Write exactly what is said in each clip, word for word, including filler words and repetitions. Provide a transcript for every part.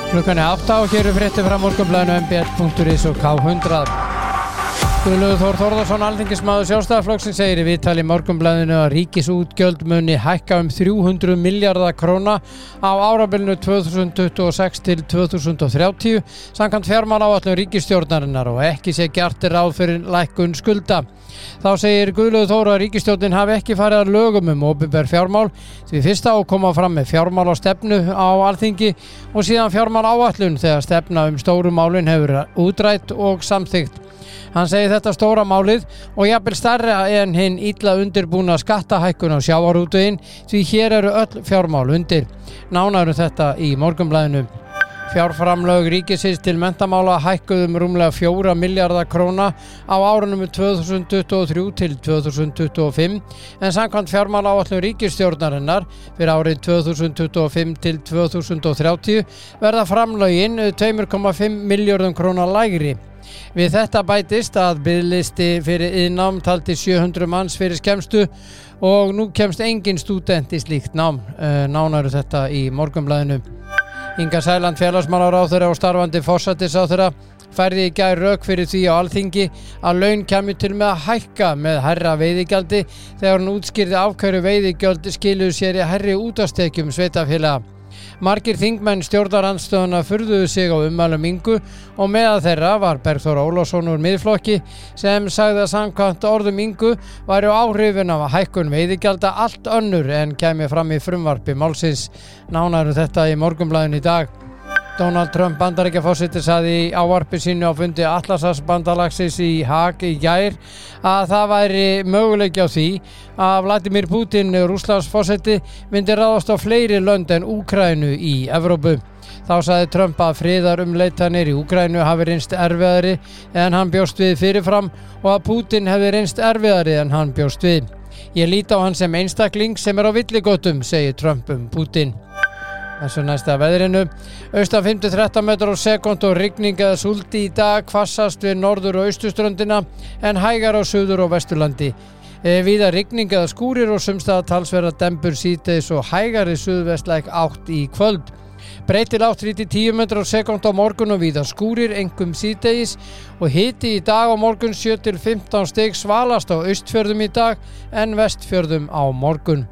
Klukkan er átta og hér eru fréttir frá Morgunblaðinu m b l punktur is og K hundrað. Guðlaugur Þór Þórðarson, alþingismaður Sjálfstæðisflokksins, segir í viðtali í Morgunblaðinu að ríkisútgjöld muni hækka um þrjú hundruð milljarða króna á árabilinu tvö þúsund tuttugu og sex til tvö þúsund þrjátíu samkvæmt fjármálaáætlun ríkisstjórnarinnar og ekki sé gert ráð fyrir lækkun skulda. Þá segir Guðlaugur Þór að ríkisstjórnin hafi ekki farið að lögum um opinber fjármál því fyrst á að koma fram með fjármálastefnu á Alþingi og síðan fjármálaáætlun þegar stefna um stóru málin hefur útrætt og samþykkt. Hann segir þetta stóra málið og jafnvel stærra en hinn illa undirbúna skattahækkun á sjávarútveginn því hér eru öll fjármál undir. Nánar um þetta í Morgunblaðinu. Fjárframlög ríkisins til menntamála hækkuðu um rúmlega fjóra milljarða króna á árunum tvö þúsund tuttugu og þrjú til tvö þúsund tuttugu og fimm en samkvæmt fjármálaáætlun ríkisstjórnarinnar fyrir árið tvö þúsund tuttugu og fimm til tvö þúsund þrjátíu verða framlögin tvö komma fimm milljörðum króna lægri. Við þetta bætist að biðlisti fyrir iðnnám taldi sjö hundruð manns fyrir skemmstu og nú kemst engin stúdent í slíkt nám. Nánar um þetta í Morgunblaðinu. Inga Sæland, félagsmálaráðherra og starfandi forsætisráðherra, færði í gær rök fyrir því á Alþingi að laun kæmu til með að hækka með hærra veiðigjaldi þegar hún útskýrði af hverju veiðigjöld skiluðu sér í hærri útvarpstekjum sveitarfélaga. Margir þingmenn stjórnarandstöðuna furðuðu sig á ummælum Ingu og meðal þeirra var Bergþór Ólason úr Miðflokki sem sagði að samkvæmt orðum Ingu væru áhrifin af hækkun veiðigjalda allt önnur en kæmi fram í frumvarpi málsins. Nánar um þetta í Morgunblaðinu í dag. Donald Trump Bandaríkjaforseti sagði í ávarpi sínu á fundi Atlantshafsbandalagsins í Haag í gær að það væri möguleiki á því að Vladimir Putin, Rússlandsforseti, myndi ráðast á fleiri lönd en Úkraínu í Evrópu. Þá sagði Trump að friðarumleitanir í Úkraínu hafi reynst erfiðari en hann bjóst við fyrirfram og að Putin hefði reynst erfiðari en hann bjóst við. Ég lít á hann sem einstakling sem er á villigötum, segir Trump um Putin. Þessu næsta veðrinu. Austan fimm til þrettán metrar á sekúndu og rigning eða súld í dag, hvassast við norður- og austurströndina en hægar á suður- og vesturlandi. Víða rigning eða skúrir og sums staðar talsverða dembur síðdegis og hægari suðvestlæg átt í kvöld. Breytil átt þrír til tíu metrar á sekúndu á morgun og víða skúrir, einkum síðdegis og hiti í dag og morgun sjö til fimmtán stig, svalast á Austfjörðum í dag en Vestfjörðum á morgun.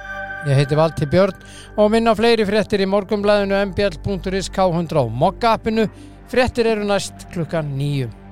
Ég heiti Valtý Björn og minna fleiri fréttir í Morgunblaðinu m b l punktur is, K hundrað og Mokka appinu. Fréttir eru næst klukkan níu.